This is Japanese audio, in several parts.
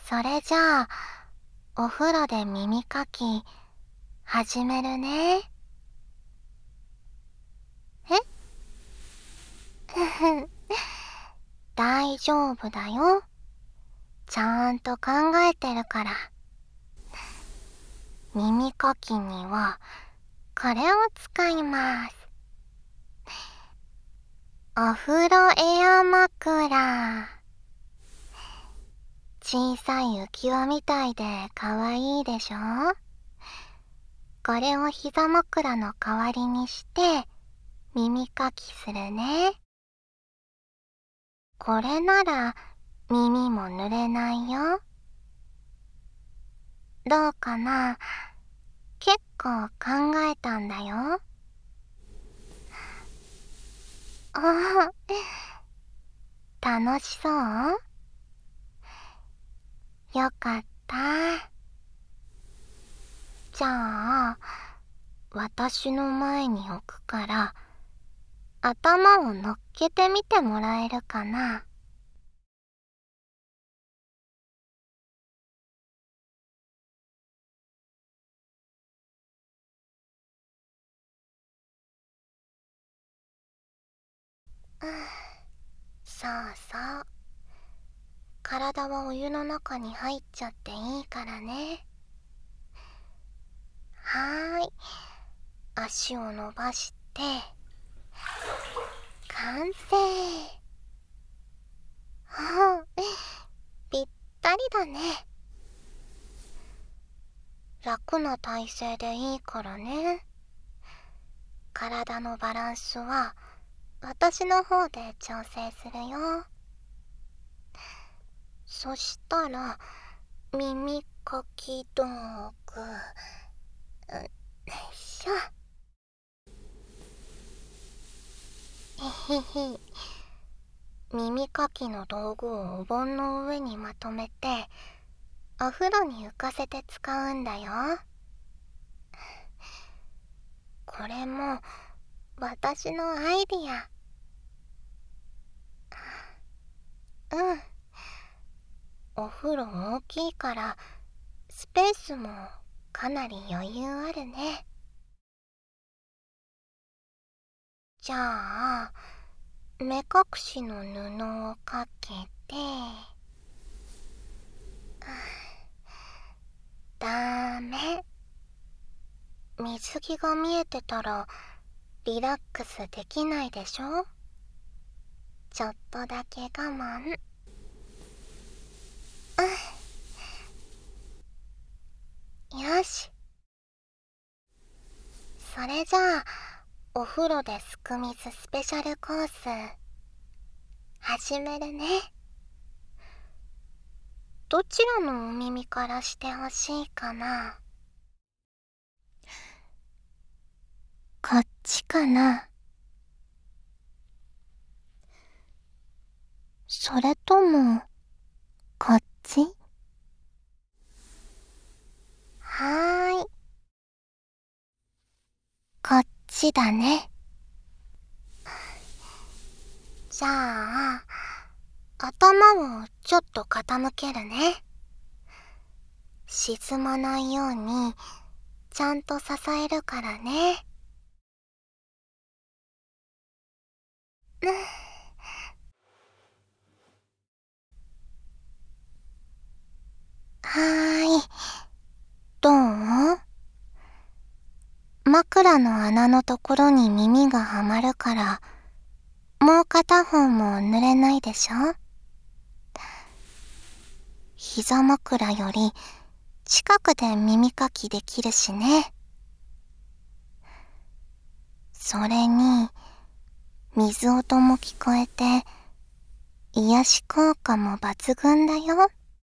それじゃあ、お風呂で耳かき、始めるね。大丈夫だよ。ちゃんと考えてるから。耳かきには、これを使います。お風呂エア枕。小さい浮き輪みたいでかわいいでしょ？これを膝枕の代わりにして耳かきするね。これなら耳も濡れないよ。どうかな？結構考えたんだよ。ああ、楽しそう？よかった。じゃあ、私の前に置くから、頭を乗っけてみてもらえるかな？そうそう。体はお湯の中に入っちゃっていいからね。はーい。足を伸ばして、完成。ぴったりだね。楽な体勢でいいからね。体のバランスは私の方で調整するよ。そしたら耳かき道具、よいしょ。へへへ。耳かきの道具をお盆の上にまとめてお風呂に浮かせて使うんだよ。これも私のアイディア。うん。お風呂大きいからスペースもかなり余裕あるね。じゃあ目隠しの布をかけて、ダメ。水着が見えてたらリラックスできないでしょ？ちょっとだけ我慢。よし。それじゃあお風呂ですく水スペシャルコース始めるね。どちらのお耳からしてほしいかな？こっちかな？それともこっち？はーい。こっちだね。じゃあ頭をちょっと傾けるね。沈まないようにちゃんと支えるからね。はーい。どう？枕の穴のところに耳がはまるから、もう片方も濡れないでしょ？膝枕より近くで耳かきできるしね。それに、水音も聞こえて、癒し効果も抜群だよ。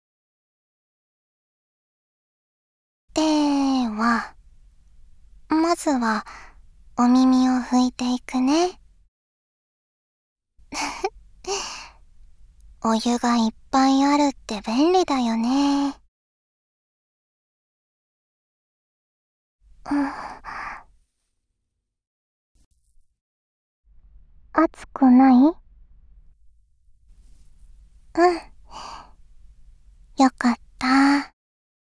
では、まずはお耳を拭いていくね。お湯がいっぱいあるって便利だよね。うん、熱くない？うん。 よかった。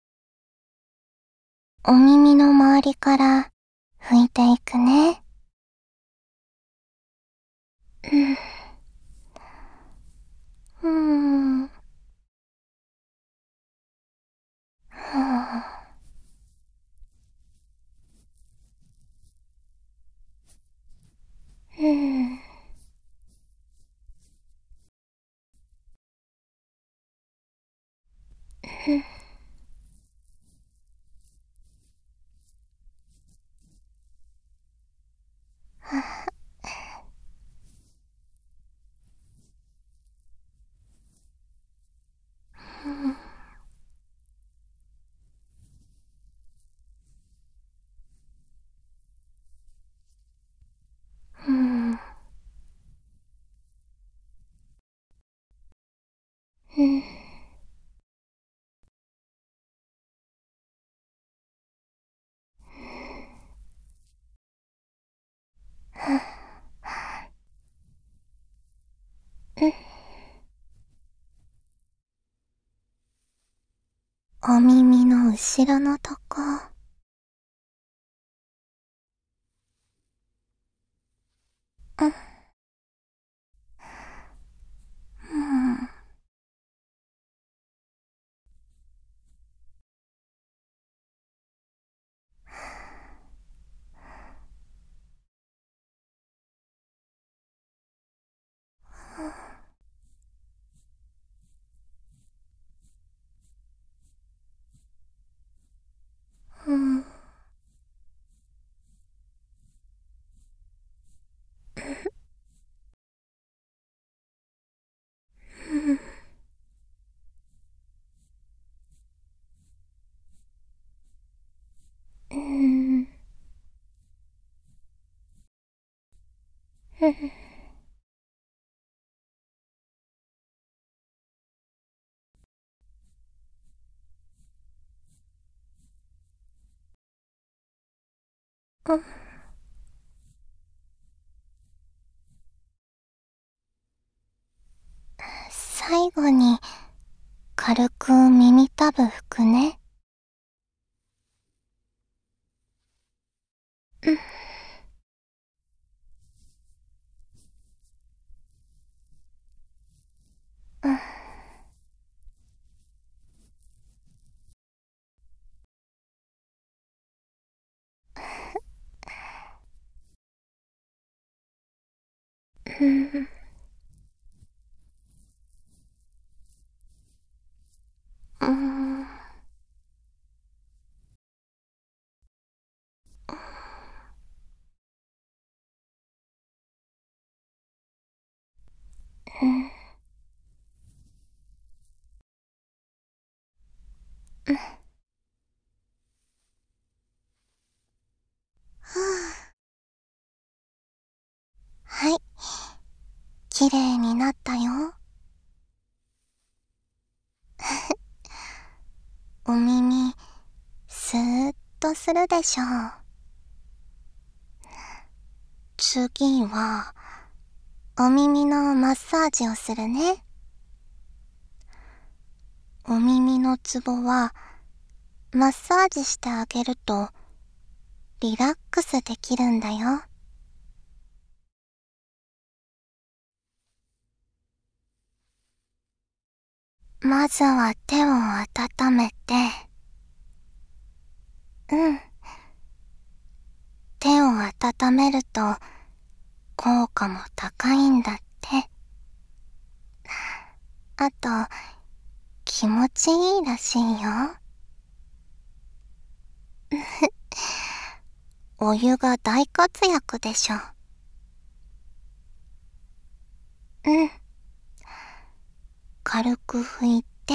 お耳の周りから拭いていくね。うん。うん。うん。うん。お耳の後ろのとこ。うん。うん。うん。うん。うん。うん。最後に軽く耳たぶ拭くね。うん。うん。うん。うん。はい。きれいになったよ。お耳、スーッとするでしょう。次は、お耳のマッサージをするね。お耳のツボは、マッサージしてあげると、リラックスできるんだよ。まずは手を温めて、うん。手を温めると、効果も高いんだって。あと、気持ちいいらしいよ。お湯が大活躍でしょ。うん。軽く拭いて、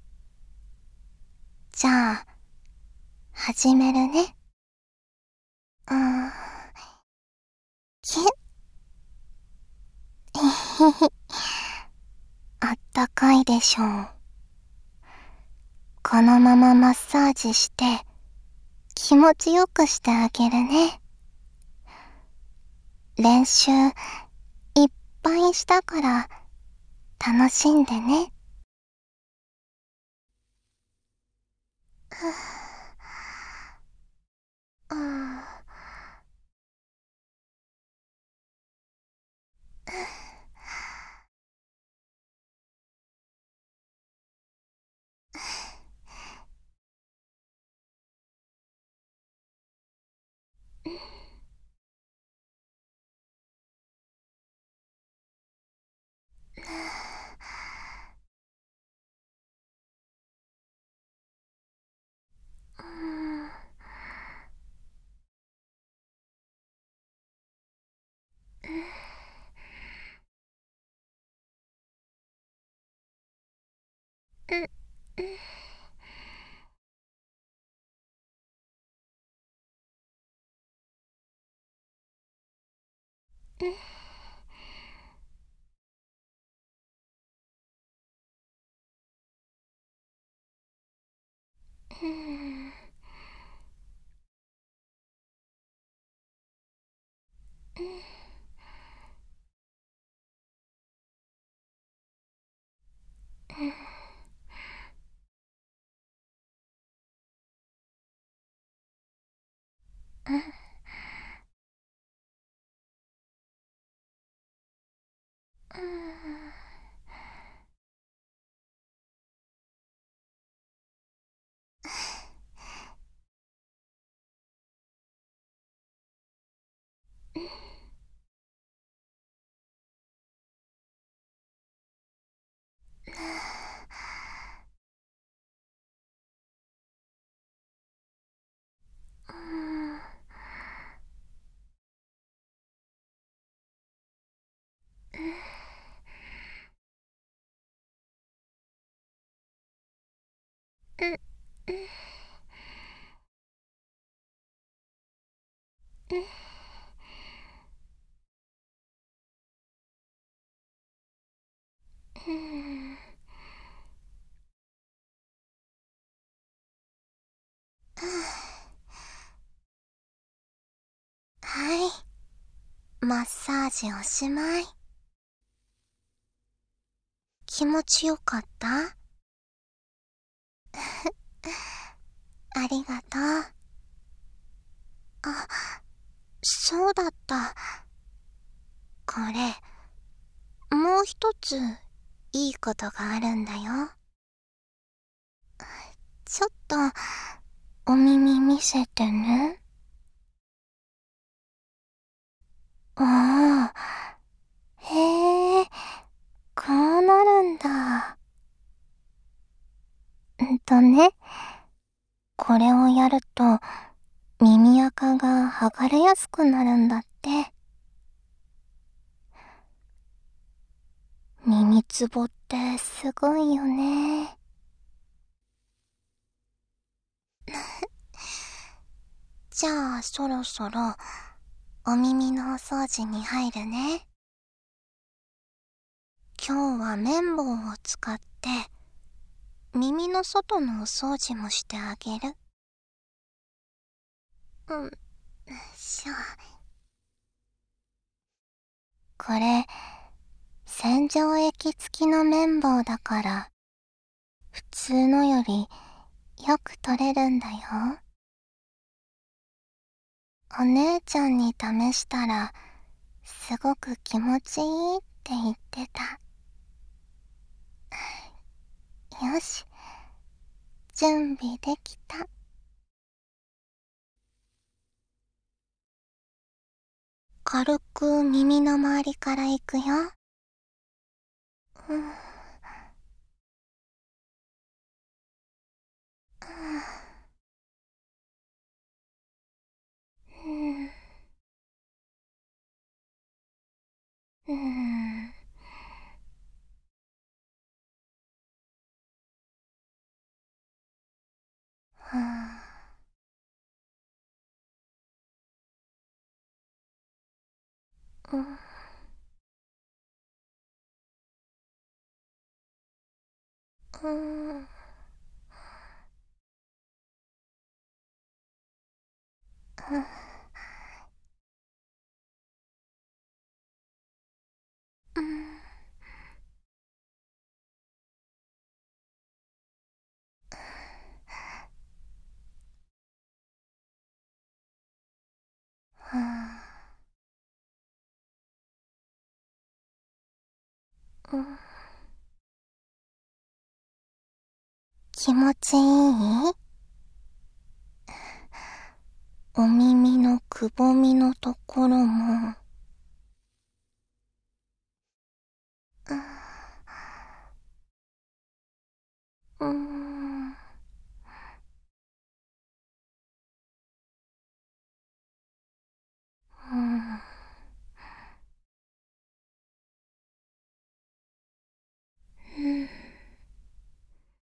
じゃあ、始めるね。うーん、きゅっ、あったかいでしょう。このままマッサージして、気持ちよくしてあげるね。練習、いっぱいしたから、楽しんでね。 はい、マッサージおしまい。気持ちよかった？ありがとう。あ、そうだった。これ、もう一ついいことがあるんだよ。ちょっとお耳見せてね。ああ、へえ、こうなるんだ。ね、これをやると耳垢が剥がれやすくなるんだって。耳つぼってすごいよね。じゃあそろそろお耳のお掃除に入るね。今日は綿棒を使って耳の外のお掃除もしてあげる。これ洗浄液付きの綿棒だから普通のよりよく取れるんだよ。お姉ちゃんに試したらすごく気持ちいいって言ってた。よし、準備できた。軽く耳の周りから行くよ。うん、うん、うん、うん、うん、うん、うん。気持ちいい？お耳のくぼみのところも。うん、うん、うん。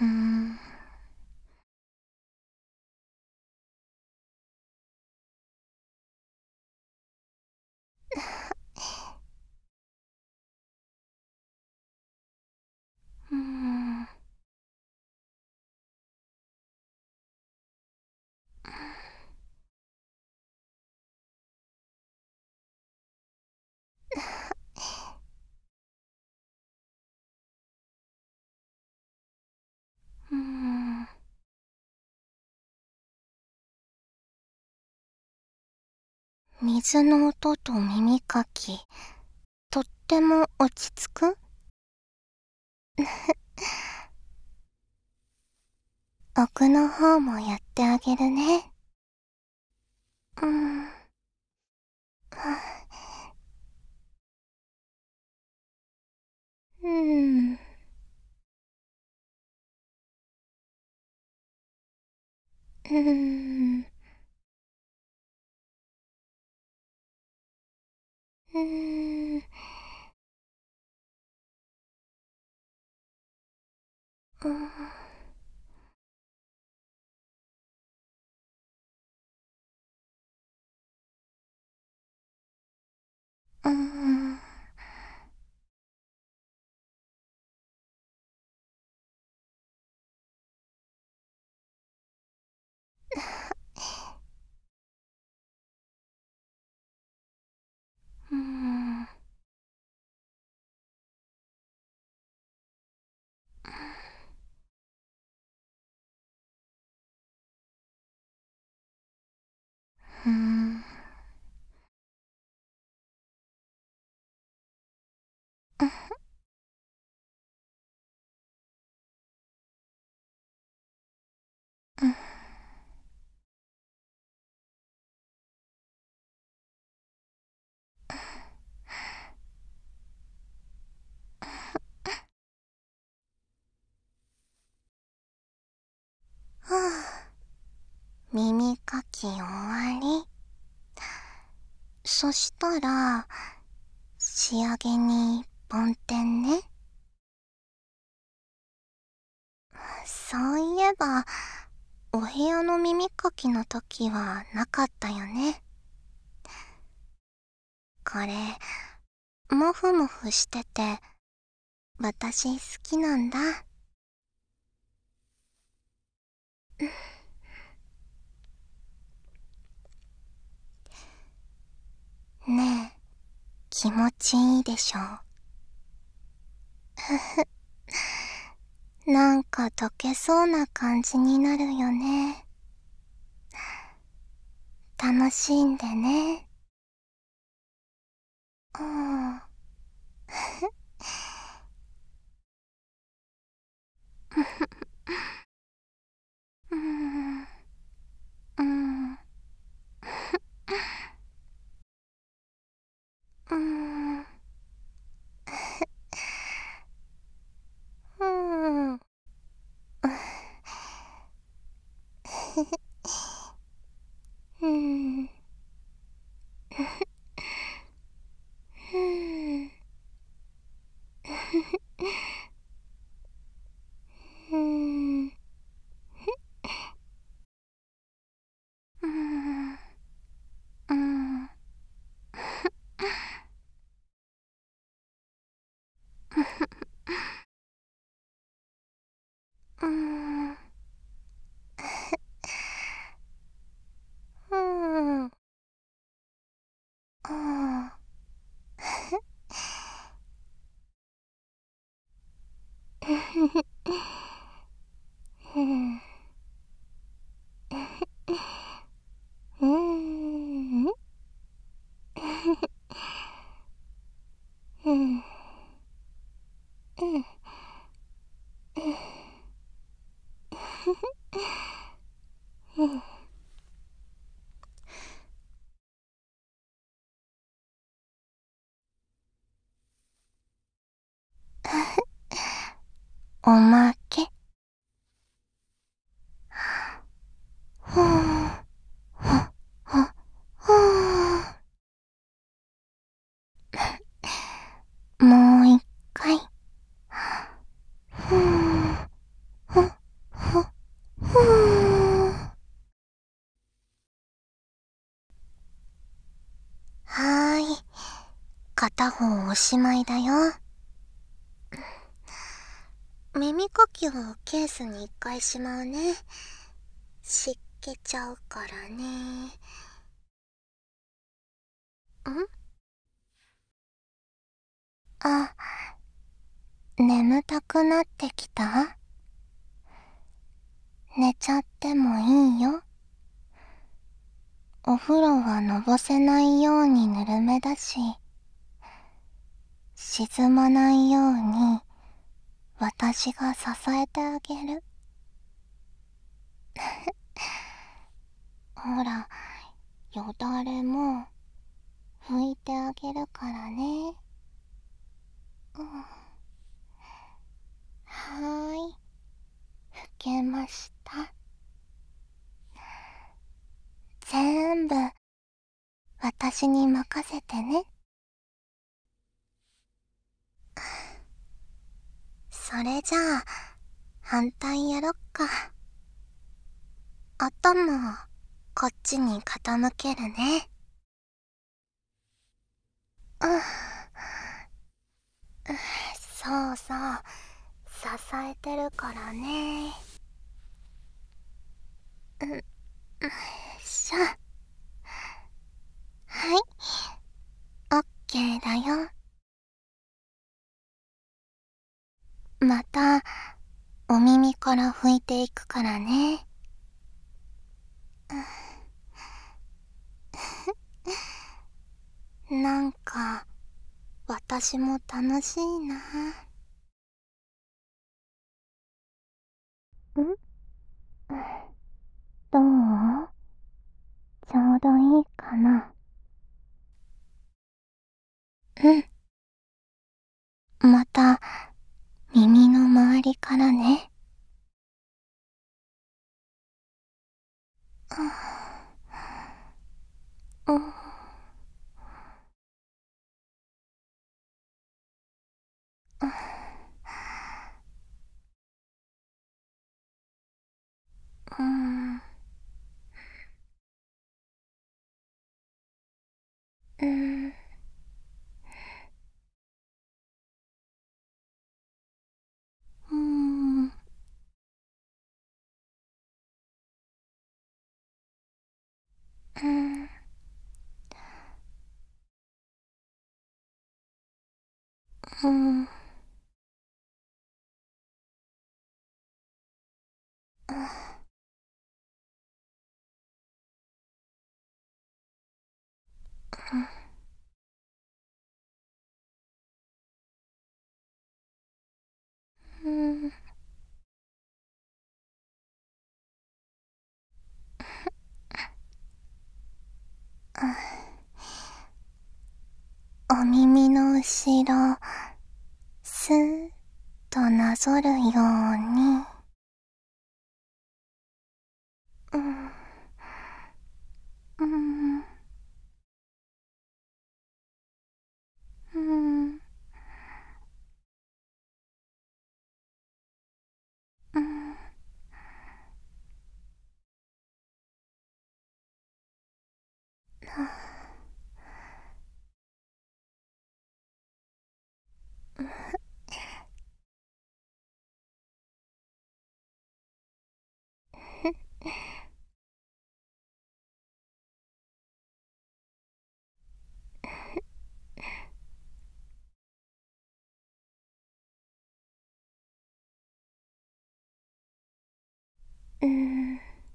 うーん。うーん。うーん。水の音と耳かき、とっても落ち着く？奥の方もやってあげるね。うーん。うーん。うーん。うーん。うーん。うーん。うーん。うーん。うん。はあ、耳かき終わり。そしたら、仕上げに梵天ね。そういえば、お部屋の耳かきの時はなかったよね。これ、もふもふしてて、私好きなんだ。ねえ、気持ちいいでしょ？なんか溶けそうな感じになるよね。楽しんでね。うん。うん。うん。うん。うん。うん。うん。うん。うん。うん。うん。うん。うん。うん。うん。うん。おまけ。ふぅ、ふぅ。もう一回。ふぅ、ふはーい。片方おしまいだよ。耳かきをケースに一回しまうね。湿気ちゃうからね。あ、眠たくなってきた？寝ちゃってもいいよ。お風呂はのぼせないようにぬるめだし、沈まないように私が支えてあげる。ほら、よだれも拭いてあげるからね。はーい、拭けました。全部私に任せてね。それじゃあ反対やろっか。頭こっちに傾けるね。そうそう、支えてるからね。よいしょ。はい、オッケーだよ。またお耳から拭いていくからね。なんか私も楽しいな。どう？ちょうどいいかな。また耳の周りからね。うん。うん。うん。うん。うん。うん。うん。お耳の後ろ、スーッとなぞるように。うん。うん。うん。うん。うん。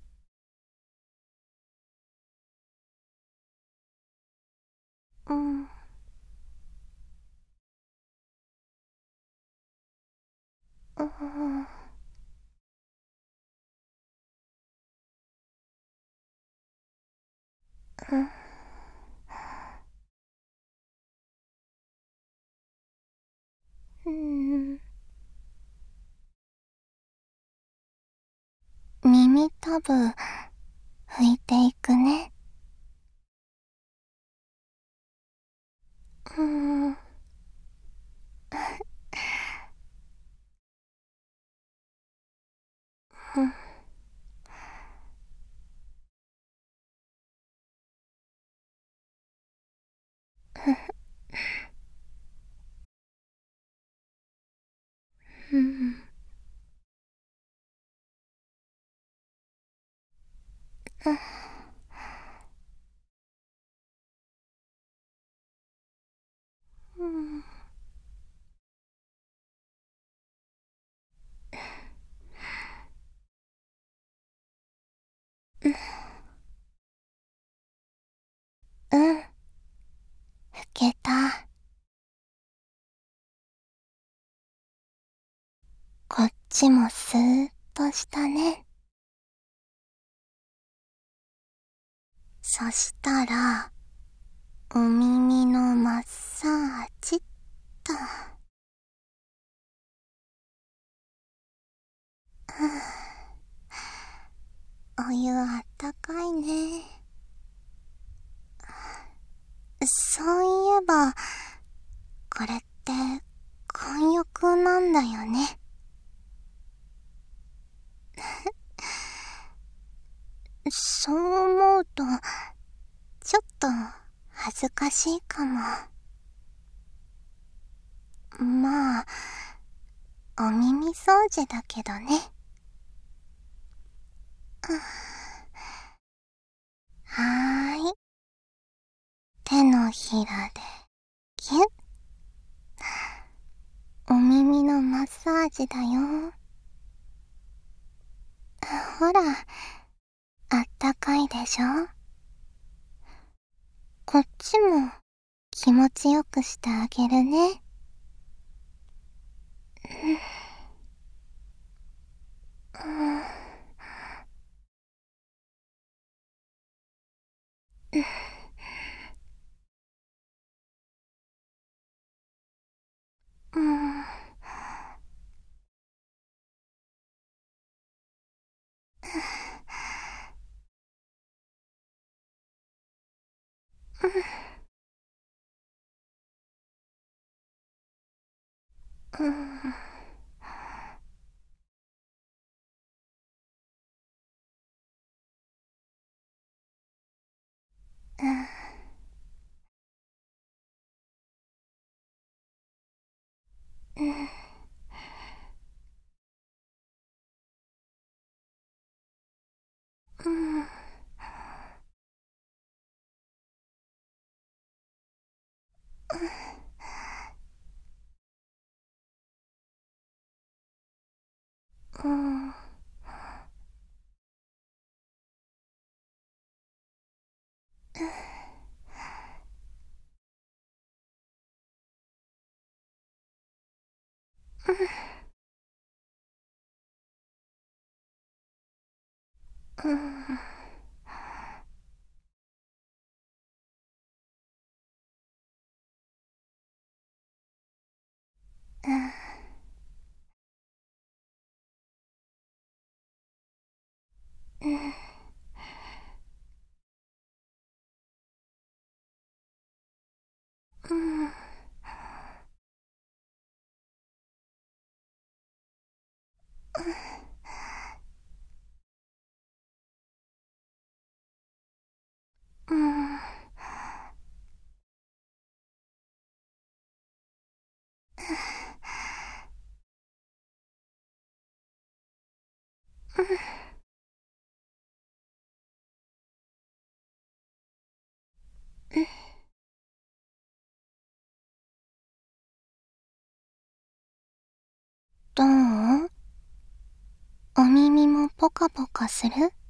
うん。うん。うん。耳たぶ拭いていくね。うん。 うん。うん。うん。老けた。こっちもスーッとしたね。そしたら、お耳のマッサージっと。お湯あったかいね。そういえば、これって混浴なんだよね。そう思うと、ちょっと恥ずかしいかも。まあ、お耳掃除だけどね。はーい。手のひらで、キュッ。お耳のマッサージだよ。ほら、あったかいでしょ。こっちも気持ちよくしてあげるね。うん。うん。うん。うん。うん。うん。うん。どう？お耳もポカポカする？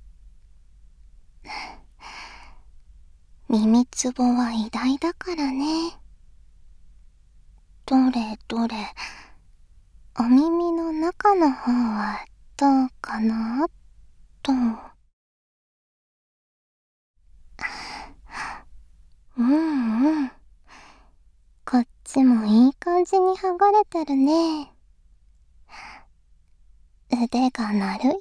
耳つぼは偉大だからね。どれどれ、お耳の中の方はどうかなと。うんうん。こっちもいい感じに剥がれてるね。腕が鳴るよ。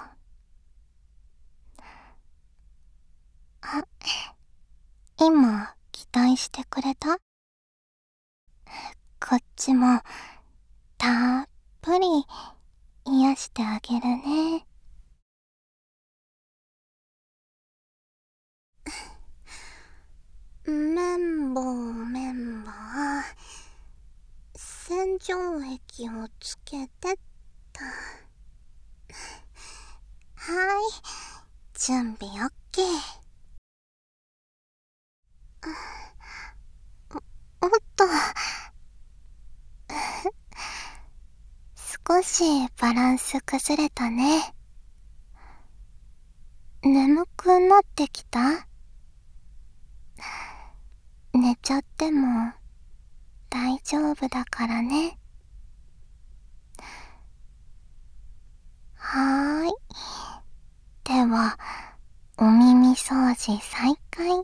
あ、今、期待してくれた？こっちも、たっぷり、癒してあげるね。綿棒、綿粧液をつけてっと。はーい、準備 OK。おっと、少しバランス崩れたね。眠くなってきた？寝ちゃっても大丈夫だからね。はーい。では、お耳掃除再開。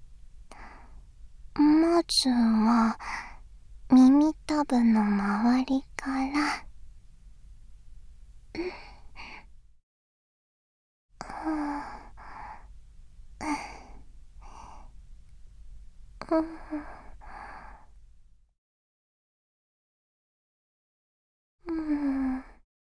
まずは、耳たぶの周りから。うん。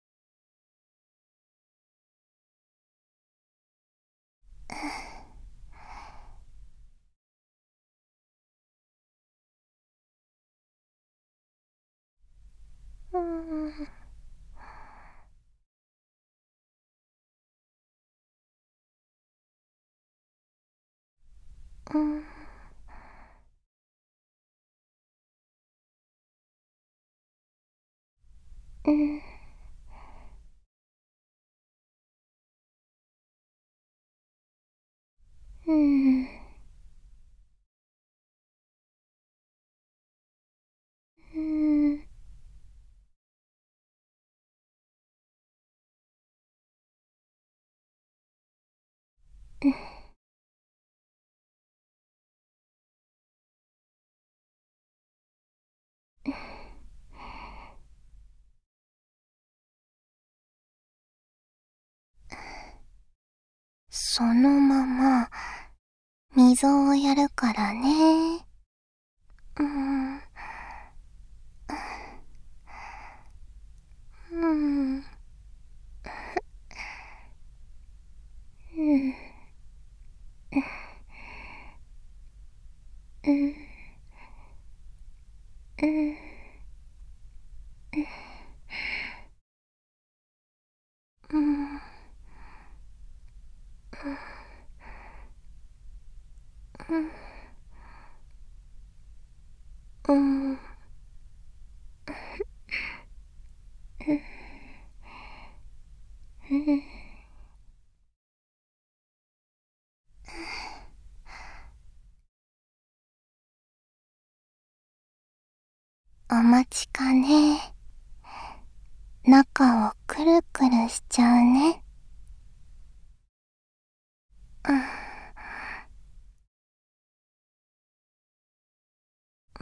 うん。うん。うん。うん。うん。そのまま、溝をやるからね。うん。うん。うん。うん。うん。うん。うん。お待ちかね。中をくるくるしちゃうね。うん。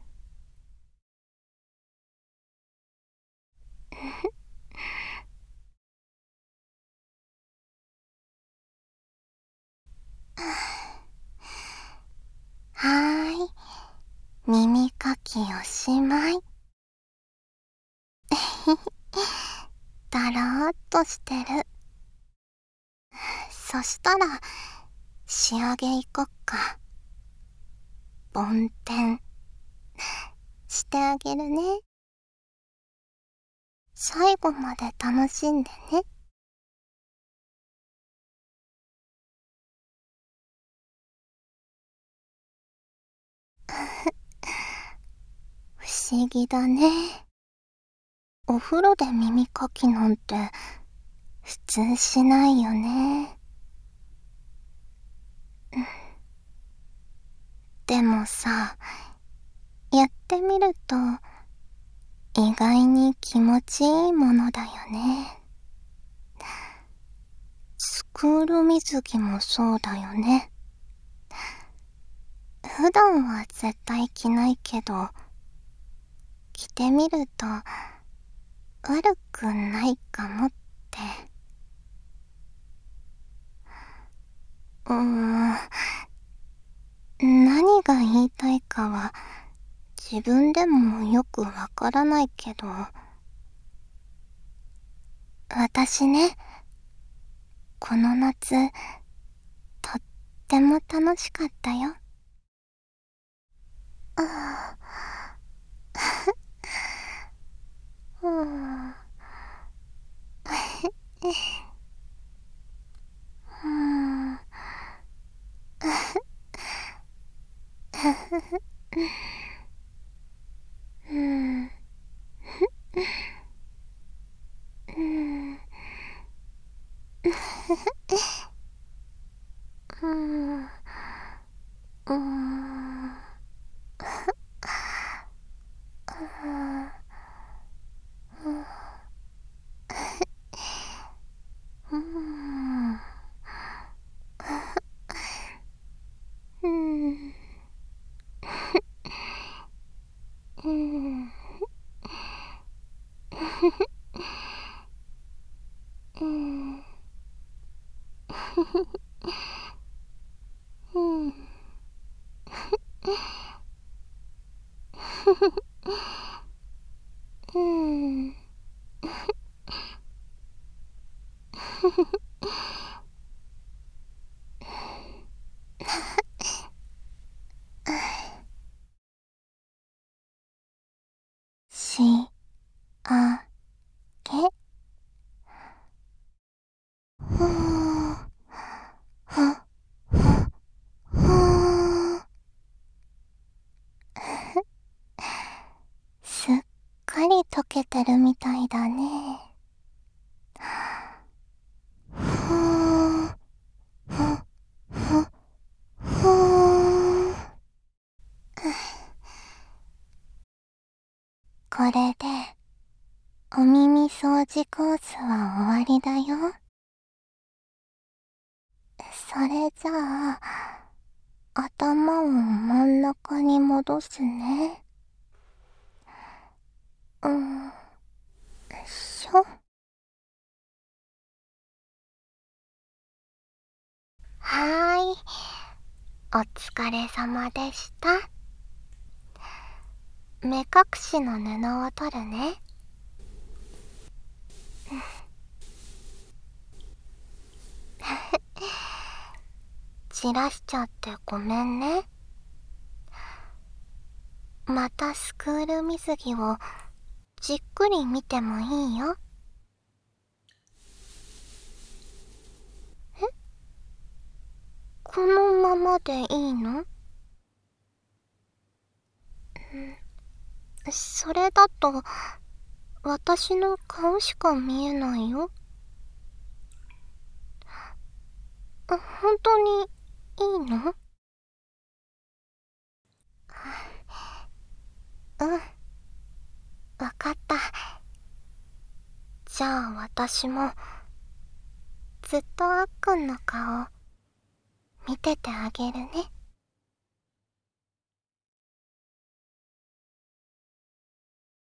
耳かきおしまい。だらーっとしてる。そしたら仕上げいこっか。梵天してあげるね。最後まで楽しんでね。不思議だね。お風呂で耳かきなんて普通しないよね。でもさ、やってみると意外に気持ちいいものだよね。スクール水着もそうだよね。普段は絶対着ないけど、着てみると悪くないかもって。何が言いたいかは自分でもよくわからないけど、私ね、この夏、とっても楽しかったよ。うん。しあげ。ふーふふー。すっかり溶けてるみたいだね。ふーふふふー。これでお耳掃除コースは終わりだよ。それじゃあ、頭を真ん中に戻すね。しょ。はーい。お疲れ様でした。目隠しの布を取るね。散らしちゃってごめんね。またスクール水着をじっくり見てもいいよ。え？このままでいいの？それだと私の顔しか見えないよ。本当にいいの？うん、わかった。じゃあ私もずっとあっくんの顔見ててあげるね。